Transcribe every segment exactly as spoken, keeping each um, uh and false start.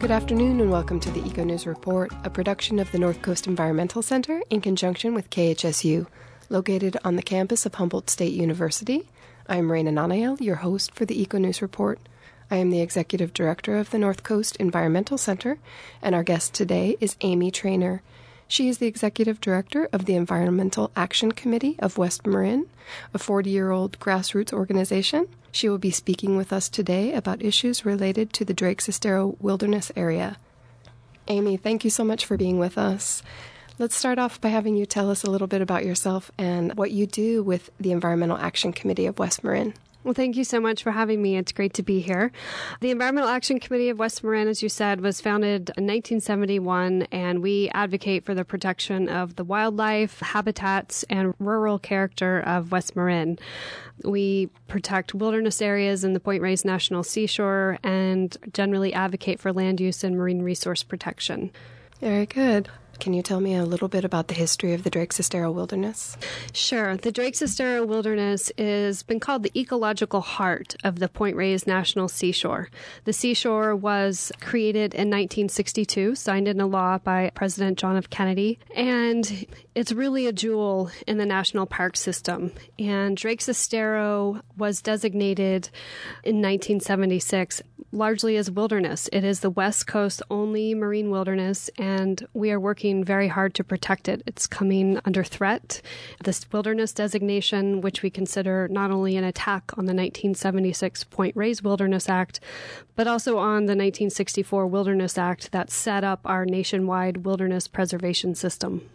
Good afternoon and welcome to the Eco News Report, a production of the North Coast Environmental Center in conjunction with K H S U, located on the campus of Humboldt State University. I'm Raina Nanael, your host for the Eco News Report. I am the Executive Director of the North Coast Environmental Center, and our guest today is Amy Traynor. She is the Executive Director of the Environmental Action Committee of West Marin, a forty-year-old grassroots organization. She will be speaking with us today about issues related to the Drake Sestero Wilderness Area. Amy, thank you so much for being with us. Let's start off by having you tell us a little bit about yourself and what you do with the Environmental Action Committee of West Marin. Well, thank you so much for having me. It's great to be here. The Environmental Action Committee of West Marin, as you said, was founded in nineteen seventy-one, and we advocate for the protection of the wildlife, habitats, and rural character of West Marin. We protect wilderness areas in the Point Reyes National Seashore and generally advocate for land use and marine resource protection. Very good. Can you tell me a little bit about the history of the Drake Sestero Wilderness? Sure. The Drake Sestero Wilderness has been called the ecological heart of the Point Reyes National Seashore. The seashore was created in nineteen sixty-two, signed into law by President John F. Kennedy, and it's really a jewel in the national park system. And Drake Sestero was designated in nineteen seventy-six largely as wilderness. It is the West Coast only marine wilderness, and we are working very hard to protect it. It's coming under threat. This wilderness designation, which we consider not only an attack on the nineteen seventy-six Point Reyes Wilderness Act, but also on the nineteen sixty-four Wilderness Act that set up our nationwide wilderness preservation system.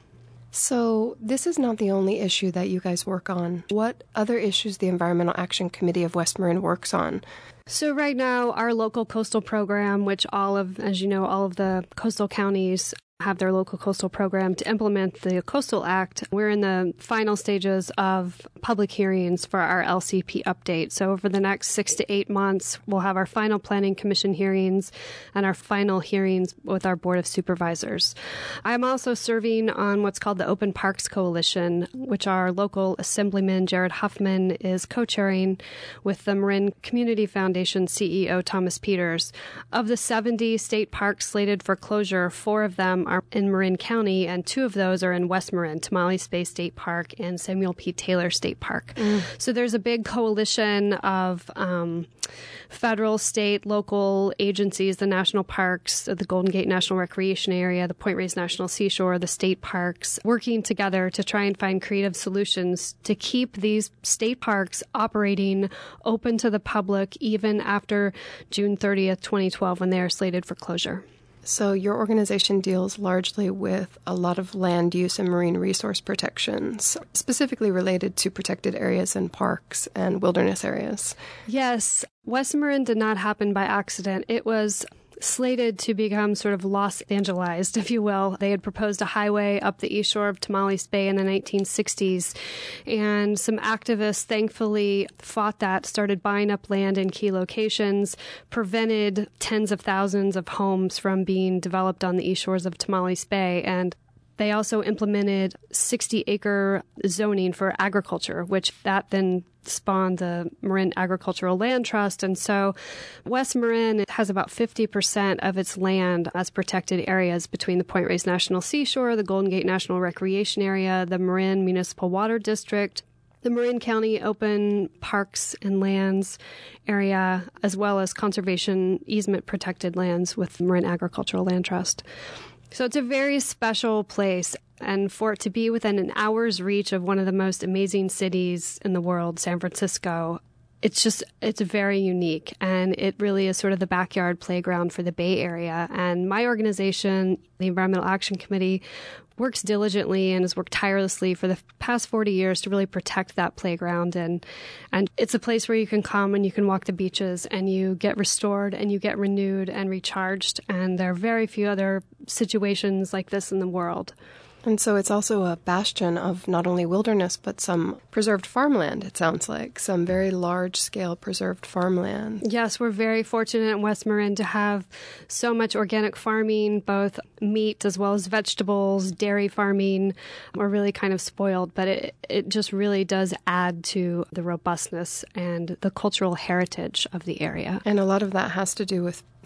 So this is not the only issue that you guys work on. What other issues the Environmental Action Committee of West Marin works on? So right now, our local coastal program, which all of, as you know, all of the coastal counties have their local coastal program to implement the Coastal Act. We're in the final stages of public hearings for our L C P update. So over the next six to eight months, we'll have our final Planning Commission hearings and our final hearings with our Board of Supervisors. I'm also serving on what's called the Open Parks Coalition, which our local Assemblyman Jared Huffman is co-chairing with the Marin Community Foundation C E O Thomas Peters. Of the seventy state parks slated for closure, four of them are in Marin County, and two of those are in West Marin, Tamales Bay State Park and Samuel P. Taylor State Park. Mm. So there's a big coalition of um, federal, state, local agencies, the national parks, the Golden Gate National Recreation Area, the Point Reyes National Seashore, the state parks, working together to try and find creative solutions to keep these state parks operating open to the public even after June thirtieth, twenty twelve, when they are slated for closure. So your organization deals largely with a lot of land use and marine resource protections, specifically related to protected areas and parks and wilderness areas. Yes. West Marin did not happen by accident. It was slated to become sort of Los Angelized, if you will. They had proposed a highway up the east shore of Tamales Bay in the nineteen sixties, and some activists thankfully fought that, started buying up land in key locations, prevented tens of thousands of homes from being developed on the east shores of Tamales Bay, and they also implemented sixty acre zoning for agriculture, which that then spawned the Marin Agricultural Land Trust. And so West Marin has about fifty percent of its land as protected areas between the Point Reyes National Seashore, the Golden Gate National Recreation Area, the Marin Municipal Water District, the Marin County Open Parks and Lands area, as well as conservation easement protected lands with the Marin Agricultural Land Trust. So it's a very special place, and for it to be within an hour's reach of one of the most amazing cities in the world, San Francisco, it's just, it's very unique, and it really is sort of the backyard playground for the Bay Area. And my organization, the Environmental Action Committee, works diligently and has worked tirelessly for the past forty years to really protect that playground. And and it's a place where you can come and you can walk the beaches and you get restored and you get renewed and recharged. And there are very few other situations like this in the world. And so it's also a bastion of not only wilderness, but some preserved farmland, it sounds like, some very large-scale preserved farmland. Yes, we're very fortunate in West Marin to have so much organic farming, both meat as well as vegetables, dairy farming. We're really kind of spoiled, but it, it just really does add to the robustness and the cultural heritage of the area. And a lot of that has to do with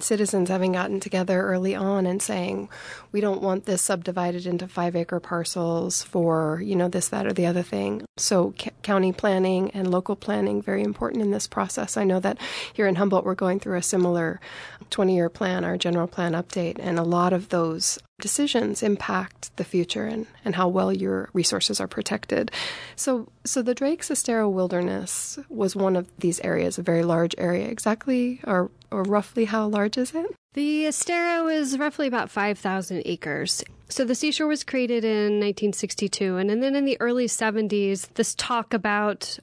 citizens having gotten together early on and saying, we don't want this subdivided into five acre parcels for, you know, this, that, or the other thing. So c- county planning and local planning, very important in this process. I know that here in Humboldt, we're going through a similar twenty-year plan, our general plan update, and a lot of those decisions impact the future and, and how well your resources are protected. So so the Drake Sestero Wilderness was one of these areas, a very large area. Exactly or, or roughly how large is it? The Estero is roughly about five thousand acres. So the seashore was created in nineteen sixty-two, and, and then in the early seventies, this talk about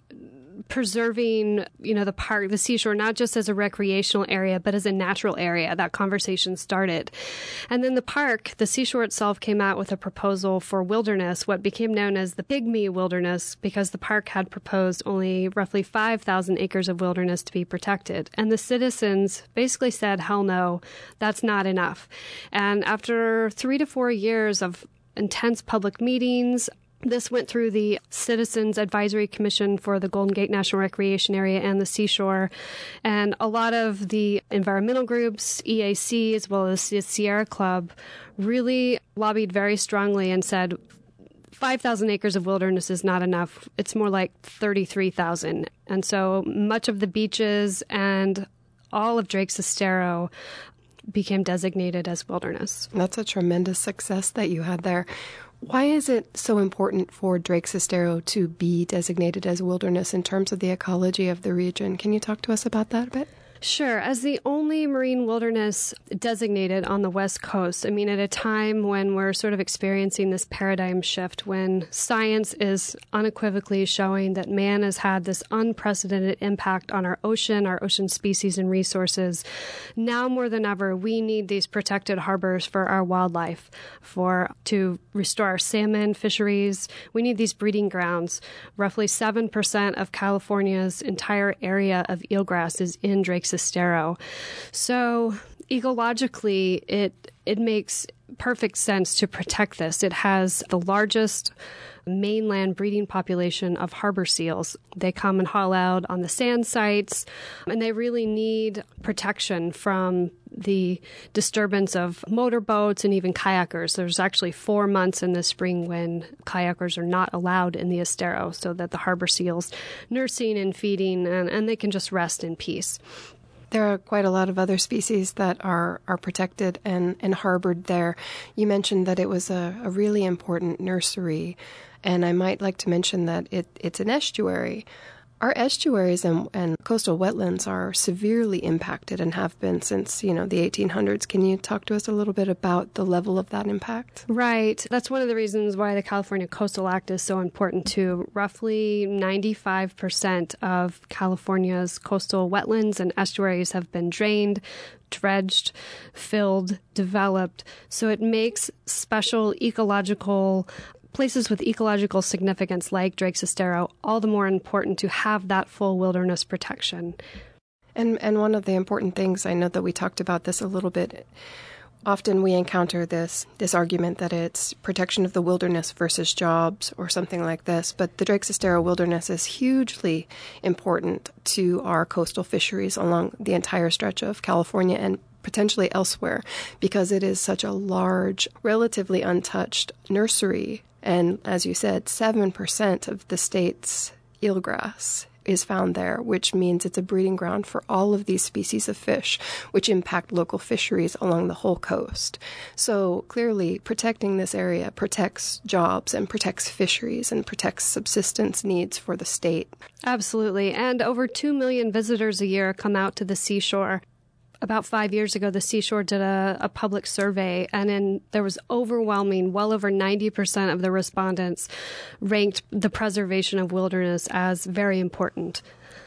preserving, you know, the park, the seashore, not just as a recreational area, but as a natural area. That conversation started. And then the park, the seashore itself, came out with a proposal for wilderness, what became known as the Pygmy Wilderness, because the park had proposed only roughly five thousand acres of wilderness to be protected. And the citizens basically said, hell no, that's not enough. And after three to four years of intense public meetings, this went through the Citizens Advisory Commission for the Golden Gate National Recreation Area and the seashore. And a lot of the environmental groups, E A C, as well as the Sierra Club, really lobbied very strongly and said, five thousand acres of wilderness is not enough. It's more like thirty-three thousand. And so much of the beaches and all of Drake Sestero became designated as wilderness. That's a tremendous success that you had there. Why is it so important for Drake Sestero to be designated as wilderness in terms of the ecology of the region? Can you talk to us about that a bit? Sure. As the only marine wilderness designated on the West Coast, I mean, at a time when we're sort of experiencing this paradigm shift, when science is unequivocally showing that man has had this unprecedented impact on our ocean, our ocean species and resources, now more than ever, we need these protected harbors for our wildlife, for to restore our salmon fisheries. We need these breeding grounds. Roughly seven percent of California's entire area of eelgrass is in Drake Sestero. So ecologically, it it makes perfect sense to protect this. It has the largest mainland breeding population of harbor seals. They come and haul out on the sand sites, and they really need protection from the disturbance of motorboats and even kayakers. There's actually four months in the spring when kayakers are not allowed in the Estero, so that the harbor seals nursing and feeding, and, and they can just rest in peace. There are quite a lot of other species that are, are protected and, and harbored there. You mentioned that it was a, a really important nursery, and I might like to mention that it, it's an estuary. Our estuaries and, and coastal wetlands are severely impacted and have been since, you know, the eighteen hundreds. Can you talk to us a little bit about the level of that impact? Right. That's one of the reasons why the California Coastal Act is so important too. Roughly ninety-five percent of California's coastal wetlands and estuaries have been drained, dredged, filled, developed. So it makes special ecological places with ecological significance like Drake Sestero all the more important to have that full wilderness protection. And and one of the important things, I know that we talked about this a little bit, often we encounter this this argument that it's protection of the wilderness versus jobs or something like this, but the Drake Sestero Wilderness is hugely important to our coastal fisheries along the entire stretch of California and potentially elsewhere, because it is such a large, relatively untouched nursery. And as you said, seven percent of the state's eelgrass is found there, which means it's a breeding ground for all of these species of fish, which impact local fisheries along the whole coast. So clearly, protecting this area protects jobs and protects fisheries and protects subsistence needs for the state. Absolutely. And over two million visitors a year come out to the seashore. About five years ago, the Seashore did a, a public survey, and in, there was overwhelming, well over ninety percent of the respondents ranked the preservation of wilderness as very important.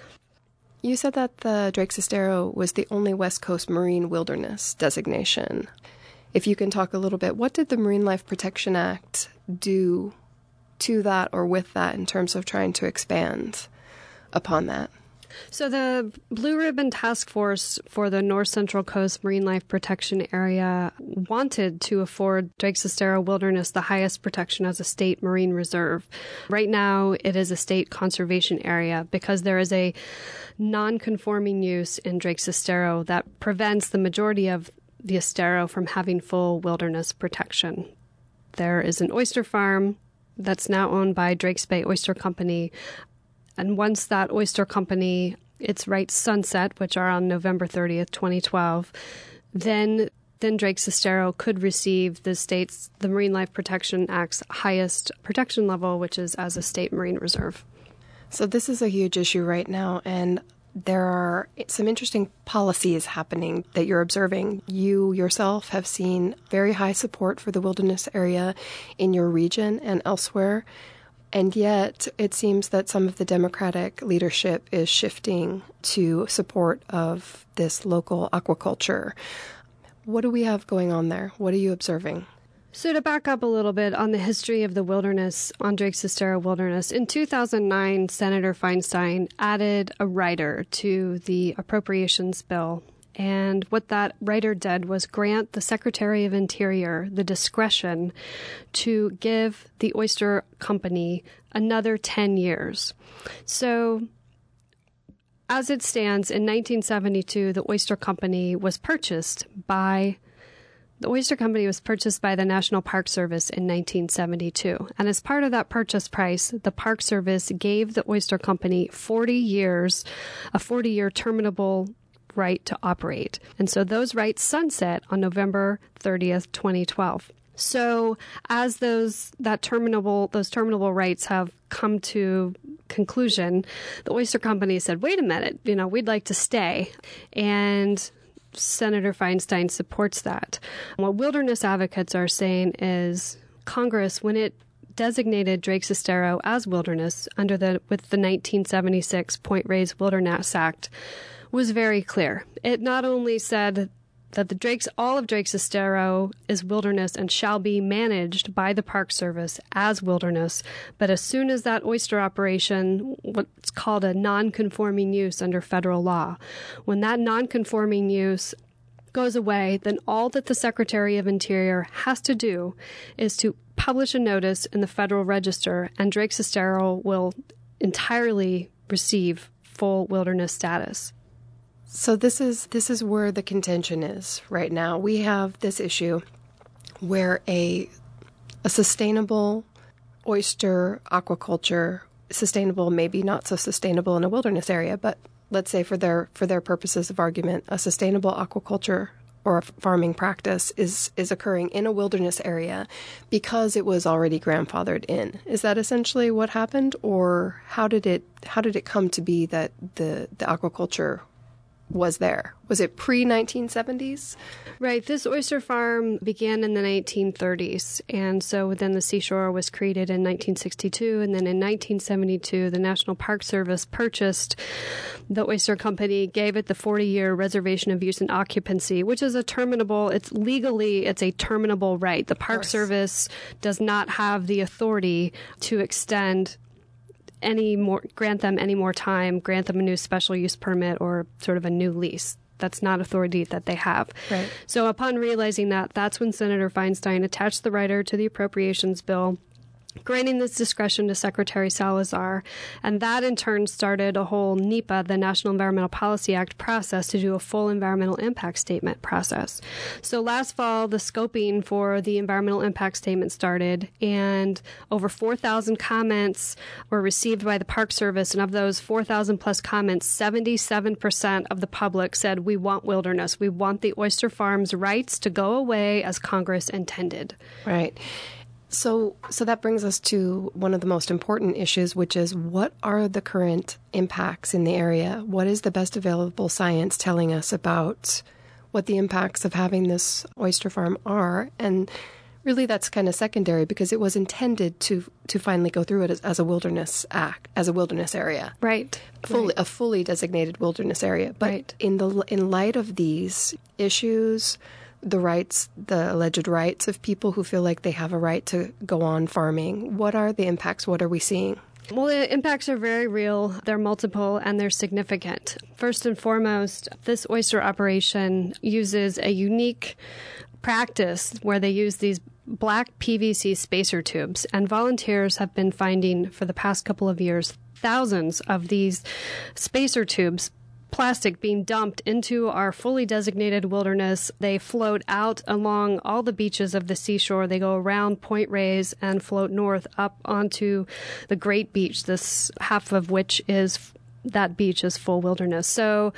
You said that the Drake Sestero was the only West Coast marine wilderness designation. If you can talk a little bit, what did the Marine Life Protection Act do to that or with that in terms of trying to expand upon that? So the Blue Ribbon Task Force for the North Central Coast Marine Life Protection Area wanted to afford Drake Sestero Wilderness the highest protection as a state marine reserve. Right now, it is a state conservation area because there is a non-conforming use in Drake Sestero that prevents the majority of the estero from having full wilderness protection. There is an oyster farm that's now owned by Drakes Bay Oyster Company. And once that oyster company, its rights sunset, which are on November thirtieth, twenty twelve, then then Drake Sestero could receive the state's, the Marine Life Protection Act's highest protection level, which is as a state marine reserve. So this is a huge issue right now, and there are some interesting policies happening that you're observing. You yourself have seen very high support for the wilderness area in your region and elsewhere. And yet, it seems that some of the Democratic leadership is shifting to support of this local aquaculture. What do we have going on there? What are you observing? So to back up a little bit on the history of the wilderness, on Drake Sestero Wilderness, in two thousand nine, Senator Feinstein added a rider to the appropriations bill. And what that rider did was grant the Secretary of Interior the discretion to give the oyster company another ten years. So as it stands, in nineteen seventy-two, the oyster company was purchased by The oyster company was purchased by the National Park Service in nineteen seventy-two. And as part of that purchase price, the Park Service gave the oyster company forty years, a forty-year terminable right to operate. And so those rights sunset on November thirtieth, twenty twelve. So as those that terminable those terminable rights have come to conclusion, the oyster company said, wait a minute, you know, we'd like to stay. And Senator Feinstein supports that. What wilderness advocates are saying is Congress, when it designated Drake Sestero as wilderness under the with the nineteen seventy-six Point Reyes Wilderness Act, was very clear. It not only said that the Drake's all of Drake Sestero is wilderness and shall be managed by the Park Service as wilderness, but as soon as that oyster operation, what's called a non-conforming use under federal law, when that non-conforming use goes away, then all that the Secretary of Interior has to do is to publish a notice in the Federal Register, and Drake Sestero will entirely receive full wilderness status. So this is this is where the contention is right now. We have this issue where a a sustainable oyster aquaculture, sustainable, maybe not so sustainable in a wilderness area, but let's say for their for their purposes of argument, a sustainable aquaculture or a farming practice is is occurring in a wilderness area because it was already grandfathered in. Is that essentially what happened, or how did it how did it come to be that the the aquaculture was there? Was it pre nineteen seventies? Right. This oyster farm began in the nineteen thirties. And so then the seashore was created in nineteen sixty-two. And then in nineteen seventy-two, the National Park Service purchased the oyster company, gave it the forty-year reservation of use and occupancy, which is a terminable, it's legally, it's a terminable right. The Park Service does not have the authority to extend any more, grant them any more time, grant them a new special use permit or sort of a new lease. That's not authority that they have. Right. So upon realizing that, that's when Senator Feinstein attached the rider to the appropriations bill, granting this discretion to Secretary Salazar. And that in turn started a whole NEPA, the National Environmental Policy Act process, to do a full environmental impact statement process. So last fall, the scoping for the environmental impact statement started, and over four thousand comments were received by the Park Service. And of those four thousand plus comments, seventy-seven percent of the public said, we want wilderness. We want the oyster farm's rights to go away as Congress intended. Right. So so that brings us to one of the most important issues, which is what are the current impacts in the area? What is the best available science telling us about what the impacts of having this oyster farm are? And really that's kind of secondary because it was intended to to finally go through it as, as a wilderness act, as a wilderness area. Right. Fully, right. A fully designated wilderness area. But right. in the in light of these issues, the rights, the alleged rights of people who feel like they have a right to go on farming, what are the impacts? What are we seeing? Well, the impacts are very real. They're multiple and they're significant. First and foremost, this oyster operation uses a unique practice where they use these black P V C spacer tubes, and volunteers have been finding for the past couple of years thousands of these spacer tubes, plastic being dumped into our fully designated wilderness. They float out along all the beaches of the seashore. They go around Point Reyes and float north up onto the Great Beach, this half of which is that beach is full wilderness. So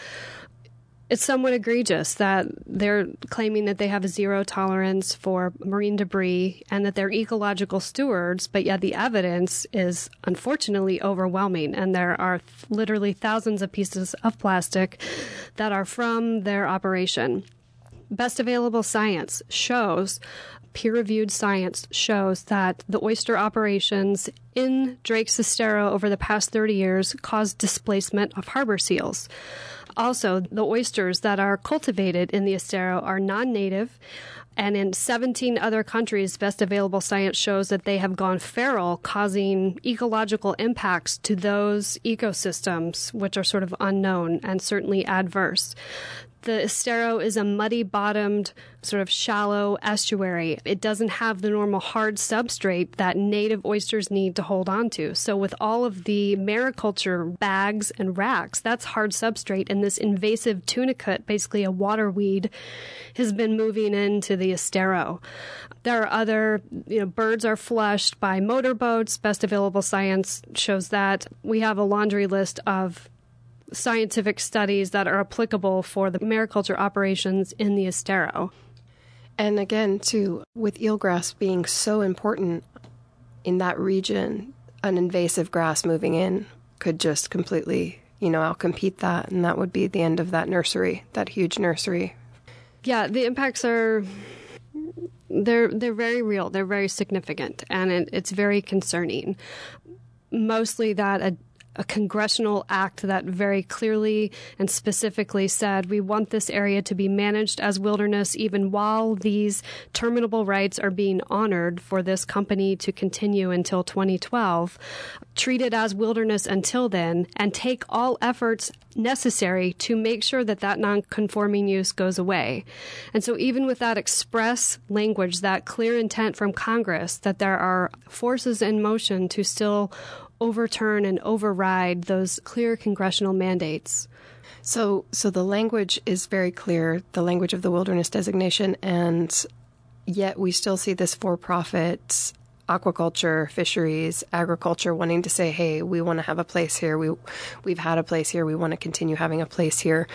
it's somewhat egregious that they're claiming that they have a zero tolerance for marine debris and that they're ecological stewards, but yet the evidence is unfortunately overwhelming. And there are th- literally thousands of pieces of plastic that are from their operation. Best available science shows, peer-reviewed science shows that the oyster operations in Drake Cestero over the past thirty years caused displacement of harbor seals. Also, the oysters that are cultivated in the Estero are non-native, and in seventeen other countries, best available science shows that they have gone feral, causing ecological impacts to those ecosystems, which are sort of unknown and certainly adverse. The Estero is a muddy-bottomed, sort of shallow estuary. It doesn't have the normal hard substrate that native oysters need to hold on to. So with all of the mariculture bags and racks, that's hard substrate, and this invasive tunicate, basically a water weed, has been moving into the Estero. There are other, you know, birds are flushed by motorboats. Best available science shows that. We have a laundry list of scientific studies that are applicable for the mariculture operations in the Estero. And again, too, with eelgrass being so important in that region, an invasive grass moving in could just completely, you know, outcompete that, and that would be the end of that nursery, that huge nursery. Yeah, the impacts are, they're they're very real, they're very significant, and it, it's very concerning. Mostly that a a congressional act that very clearly and specifically said we want this area to be managed as wilderness even while these terminable rights are being honored for this company to continue until twenty twelve, treat it as wilderness until then, and take all efforts necessary to make sure that that non-conforming use goes away. And so even with that express language, that clear intent from Congress that there are forces in motion to still overturn and override those clear congressional mandates. So so the language is very clear, the language of the wilderness designation, and yet we still see this for-profit aquaculture, fisheries, agriculture wanting to say, hey, we want to have a place here. We, we've had a place here. We want to continue having a place here.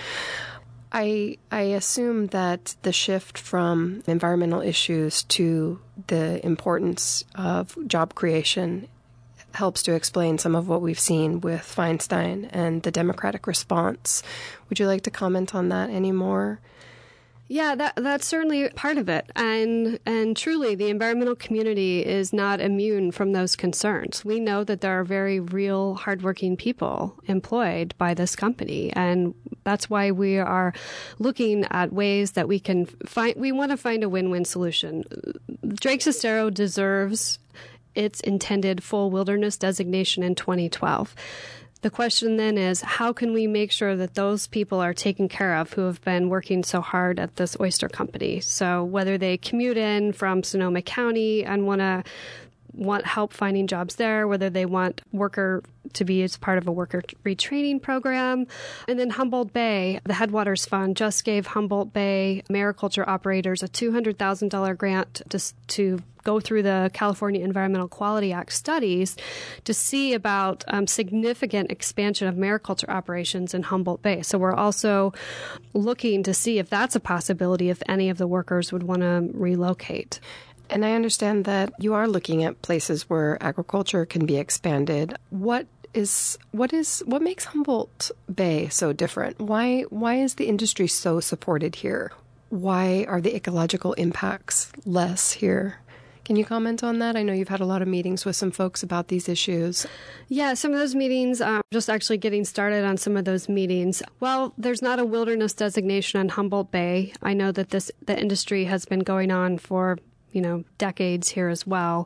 I I assume that the shift from environmental issues to the importance of job creation helps to explain some of what we've seen with Feinstein and the Democratic response. Would you like to comment on that anymore? Yeah, that that's certainly part of it. And and truly, the environmental community is not immune from those concerns. We know that there are very real, hardworking people employed by this company. And that's why we are looking at ways that we can find, we want to find a win-win solution. Drake Cestero deserves its intended full wilderness designation in twenty twelve. The question then is, how can we make sure that those people are taken care of who have been working so hard at this oyster company? So whether they commute in from Sonoma County and want to want help finding jobs there, whether they want worker to be as part of a worker retraining program. And then Humboldt Bay, the Headwaters Fund just gave Humboldt Bay mariculture operators a two hundred thousand dollars grant just to go through the California Environmental Quality Act studies to see about um, significant expansion of mariculture operations in Humboldt Bay. So we're also looking to see if that's a possibility, if any of the workers would want to relocate. And I understand that you are looking at places where agriculture can be expanded. What is what is what makes Humboldt Bay so different? Why why is the industry so supported here? Why are the ecological impacts less here? Can you comment on that? I know you've had a lot of meetings with some folks about these issues. Yeah, some of those meetings, um, just actually getting started on some of those meetings. Well, there's not a wilderness designation on Humboldt Bay. I know that this the industry has been going on for, you know, decades here as well.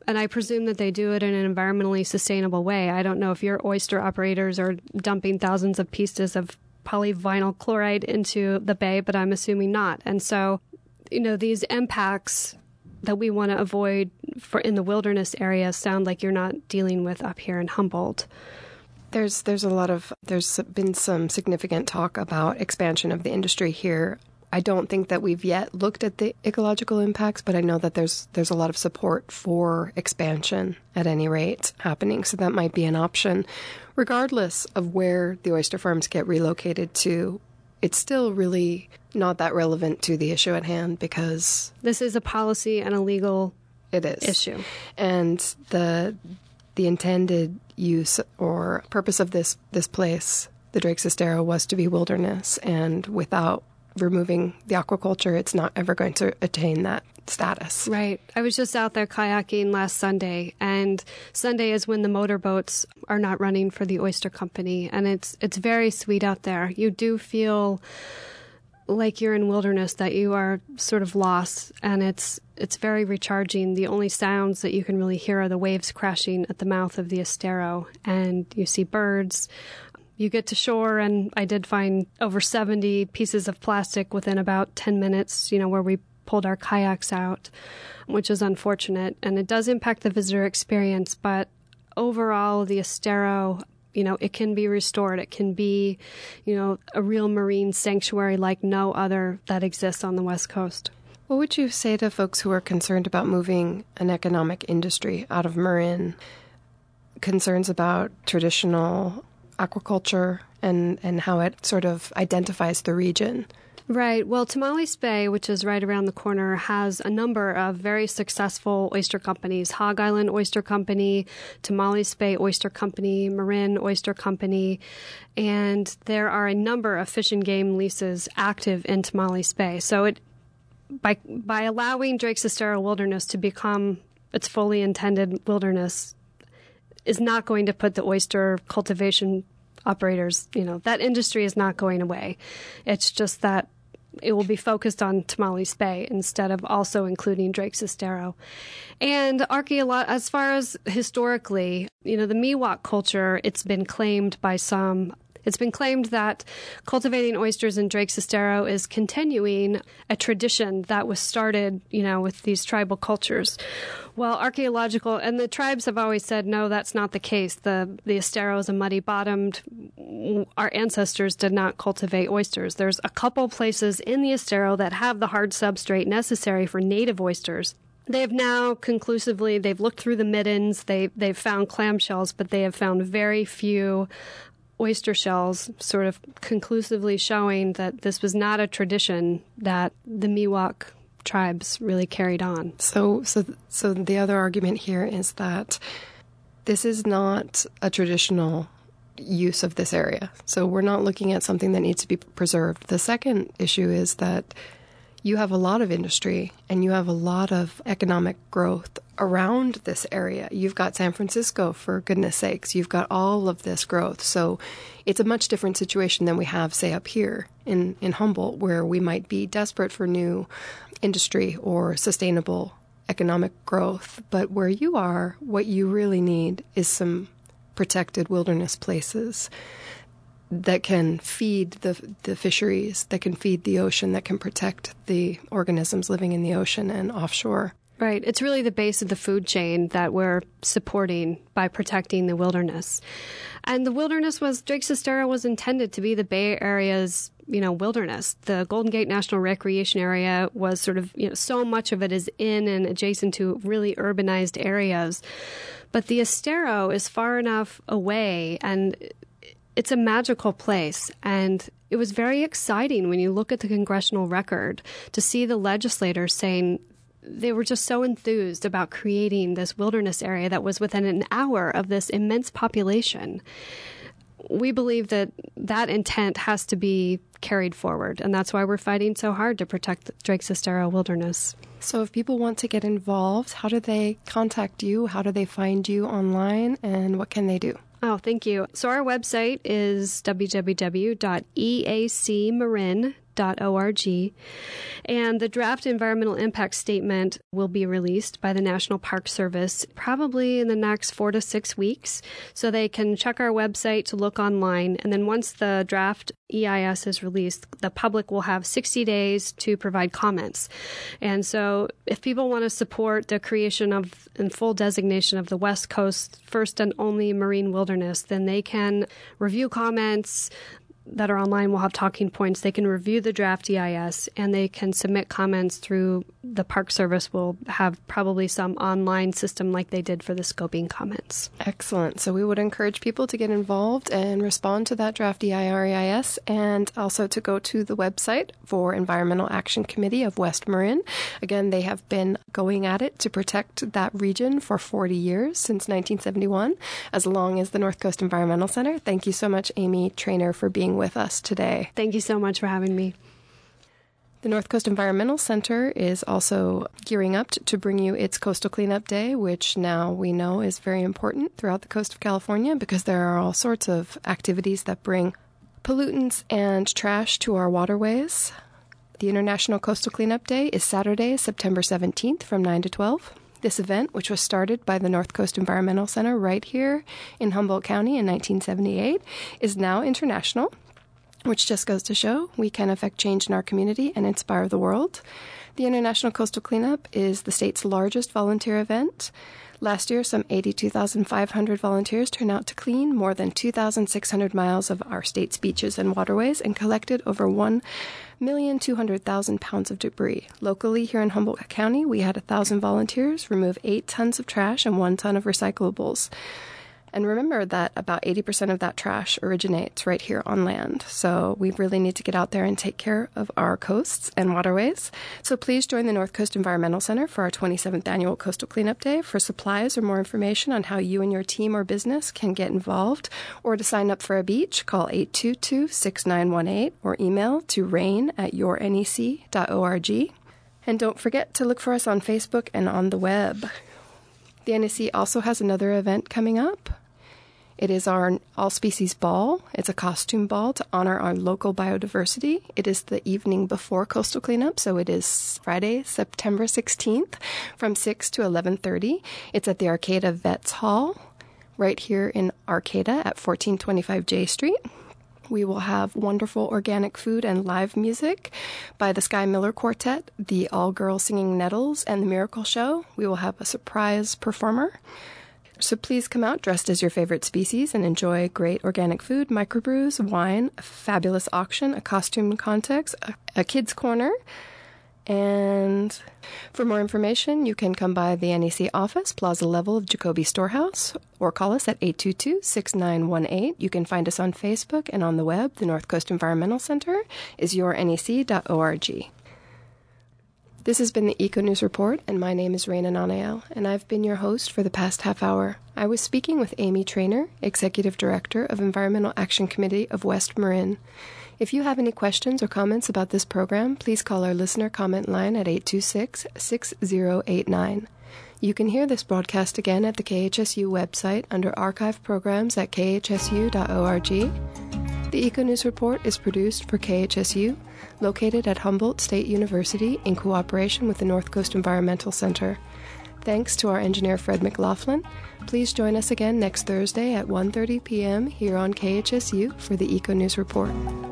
And I presume that they do it in an environmentally sustainable way. I don't know if your oyster operators are dumping thousands of pieces of polyvinyl chloride into the bay, but I'm assuming not. And so, you know, these impacts that we want to avoid for in the wilderness area sound like you're not dealing with up here in Humboldt. There's there's a lot of, there's been some significant talk about expansion of the industry here. I don't think that we've yet looked at the ecological impacts, but I know that there's there's a lot of support for expansion at any rate happening. So that might be an option. Regardless of where the oyster farms get relocated to, it's still really not that relevant to the issue at hand because this is a policy and a legal it is. issue. And the the intended use or purpose of this, this place, the Drake Sestero, was to be wilderness. And without removing the aquaculture, it's not ever going to attain that status. Right. I was just out there kayaking last Sunday, and Sunday is when the motorboats are not running for the oyster company, and it's it's very sweet out there. You do feel like you're in wilderness, that you are sort of lost, and it's it's very recharging. The only sounds that you can really hear are the waves crashing at the mouth of the Estero, and you see birds. You get to shore, and I did find over seventy pieces of plastic within about ten minutes, you know, where we pulled our kayaks out, which is unfortunate. And it does impact the visitor experience. But overall, the Estero, you know, it can be restored. It can be, you know, a real marine sanctuary like no other that exists on the West Coast. What would you say to folks who are concerned about moving an economic industry out of Marin, concerns about traditional aquaculture and, and how it sort of identifies the region? Right. Well, Tamales Bay, which is right around the corner, has a number of very successful oyster companies. Hog Island Oyster Company, Tamales Bay Oyster Company, Marin Oyster Company, and there are a number of fish and game leases active in Tamales Bay. So it by by allowing Drake Sestero Wilderness to become its fully intended wilderness is not going to put the oyster cultivation operators, you know, that industry is not going away. It's just that it will be focused on Tamales Bay instead of also including Drake Sestero. And archeolo- as far as historically, you know, the Miwok culture, it's been claimed by some. It's been claimed that cultivating oysters in Drake Sestero is continuing a tradition that was started, you know, with these tribal cultures. Well, archaeological, and the tribes have always said, no, that's not the case. The the Estero is a muddy-bottomed. Our ancestors did not cultivate oysters. There's a couple places in the Estero that have the hard substrate necessary for native oysters. They have now conclusively, they've looked through the middens, they, they've found clamshells, but they have found very few oyster shells, sort of conclusively showing that this was not a tradition that the Miwok tribes really carried on. So, so, so the other argument here is that this is not a traditional use of this area. So we're not looking at something that needs to be preserved. The second issue is that you have a lot of industry and you have a lot of economic growth around this area. You've got San Francisco, for goodness sakes. You've got all of this growth. So it's a much different situation than we have, say, up here in, in Humboldt, where we might be desperate for new industry or sustainable economic growth. But where you are, what you really need is some protected wilderness places that can feed the the fisheries, that can feed the ocean, that can protect the organisms living in the ocean and offshore. Right. It's really the base of the food chain that we're supporting by protecting the wilderness. And the wilderness was, Drake Sestero was intended to be the Bay Area's, you know, wilderness. The Golden Gate National Recreation Area was sort of, you know, so much of it is in and adjacent to really urbanized areas. But the Estero is far enough away, and it's a magical place. And it was very exciting when you look at the congressional record to see the legislators saying they were just so enthused about creating this wilderness area that was within an hour of this immense population. We believe that that intent has to be carried forward, and that's why we're fighting so hard to protect the Drake Sestero Wilderness. So if people want to get involved, how do they contact you? How do they find you online, and what can they do? Oh, thank you. So our website is w w w dot e a c marin dot org. And the draft environmental impact statement will be released by the National Park Service probably in the next four to six weeks. So they can check our website to look online. And then once the draft E I S is released, the public will have sixty days to provide comments. And so if people want to support the creation of and full designation of the West Coast first and only marine wilderness, then they can review comments that are online. Will have talking points. They can review the draft E I S and they can submit comments through the Park Service. Will have probably some online system like they did for the scoping comments. Excellent. So we would encourage people to get involved and respond to that draft E I R E I S, and also to go to the website for Environmental Action Committee of West Marin. Again, they have been going at it to protect that region for forty years, since nineteen seventy-one, as long as the North Coast Environmental Center. Thank you so much, Amy Trainer, for being with us today. Thank you so much for having me. The North Coast Environmental Center is also gearing up to bring you its Coastal Cleanup Day, which now we know is very important throughout the coast of California because there are all sorts of activities that bring pollutants and trash to our waterways. The International Coastal Cleanup Day is Saturday, September seventeenth from nine to twelve. This event, which was started by the North Coast Environmental Center right here in Humboldt County in nineteen seventy-eight, is now international, which just goes to show we can affect change in our community and inspire the world. The International Coastal Cleanup is the state's largest volunteer event. Last year, some eighty-two thousand five hundred volunteers turned out to clean more than two thousand six hundred miles of our state's beaches and waterways and collected over one million two hundred thousand pounds of debris. Locally, here in Humboldt County, we had one thousand volunteers remove eight tons of trash and one ton of recyclables. And remember that about eighty percent of that trash originates right here on land. So we really need to get out there and take care of our coasts and waterways. So please join the North Coast Environmental Center for our twenty-seventh Annual Coastal Cleanup Day. For supplies or more information on how you and your team or business can get involved or to sign up for a beach, call eight two two, six nine one eight or email to rain at your N E C dot org. And don't forget to look for us on Facebook and on the web. The N E C also has another event coming up. It is our All-Species Ball. It's a costume ball to honor our local biodiversity. It is the evening before Coastal Cleanup, so it is Friday, September sixteenth from six to eleven thirty. It's at the Arcata Vets Hall right here in Arcata at fourteen twenty-five J Street. We will have wonderful organic food and live music by the Sky Miller Quartet, the All-Girl Singing Nettles, and the Miracle Show. We will have a surprise performer. So please come out dressed as your favorite species and enjoy great organic food, microbrews, wine, a fabulous auction, a costume contest, a, a kids' corner. And for more information, you can come by the N E C office, plaza level of Jacoby Storehouse, or call us at eight two two, six nine one eight. You can find us on Facebook and on the web. The North Coast Environmental Center is your N E C dot org. This has been the Eco News Report, and my name is Raina Nanael, and I've been your host for the past half hour. I was speaking with Amy Trainer, Executive Director of Environmental Action Committee of West Marin. If you have any questions or comments about this program, please call our listener comment line at eight two six, six zero eight nine. You can hear this broadcast again at the K H S U website under Archive Programs at k h s u dot org. The Eco News Report is produced for K H S U, located at Humboldt State University in cooperation with the North Coast Environmental Center. Thanks to our engineer Fred McLaughlin. Please join us again next Thursday at one thirty p.m. here on K H S U for the Eco News Report.